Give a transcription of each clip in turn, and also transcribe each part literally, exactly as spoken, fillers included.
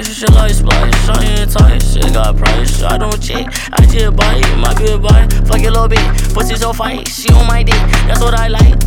shit like splice. I ain't tight, shit got price. I don't check, I just buy it, my good buy. Fuck your little bitch, pussy so fight. She on my dick, that's what I like.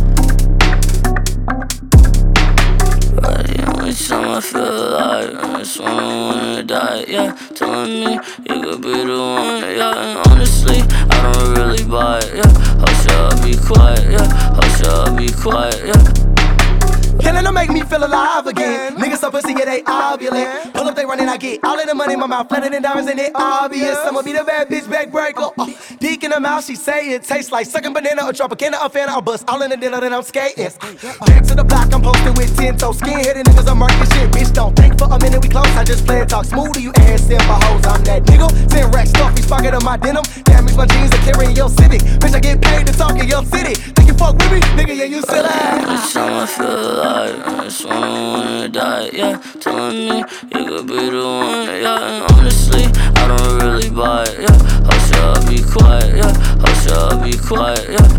Every time I feel alive, I just wanna wanna die, yeah. Telling me you could be the one, yeah. And honestly, I don't really buy it, yeah. How should I be quiet, yeah? How should I be quiet, yeah? Killing them make me feel alive again. Niggas so pussy, yeah, they ovulate. Pull up, they running, I get all of the money in my mouth, flooded in diamonds, and it obvious. I'ma be the bad bitch backbreaker. Uh, Deek in the mouth, she say it tastes like sucking banana or Tropicana or Fanta. I'll bust all in the dinner, then I'm skating. Back to the block, I'm posted with ten toes. Skin-headed niggas, I'm marking shit. Bitch, don't think for a minute, we close. I just play and talk smooth to you ass simple hoes. I'm that nigga. Ten racks stuff, he's pocket of my denim. Damage my jeans and carrying your Civic. Bitch, I get paid to talk in your city. Think you fuck with me? Nigga, yeah, you silly. Every time I feel alive, I just wanna wanna die, yeah. Telling me you could be the one, yeah. And honestly, I don't really buy it, yeah. How should I be quiet, yeah? How should I be quiet, yeah?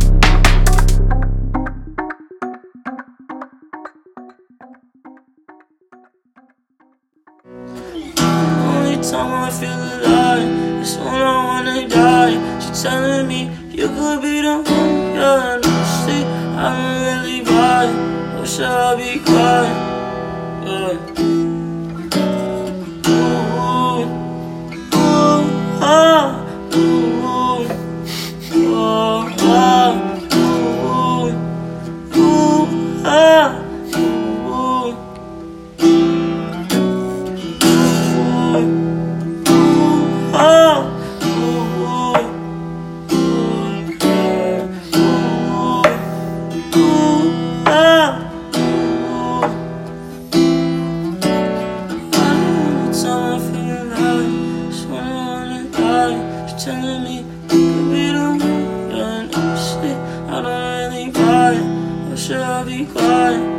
Only time I feel alive is when I wanna die. She telling me you could be the one, yeah. And honestly, I don't really buy it. How should I be quiet? Yeah. Ooh, ooh, ah, ooh, ooh, ah, ooh, ooh, ah, ooh, ooh, ah, telling me you could be the one, yeah. And honestly, I don't really buy it. How should I be quiet?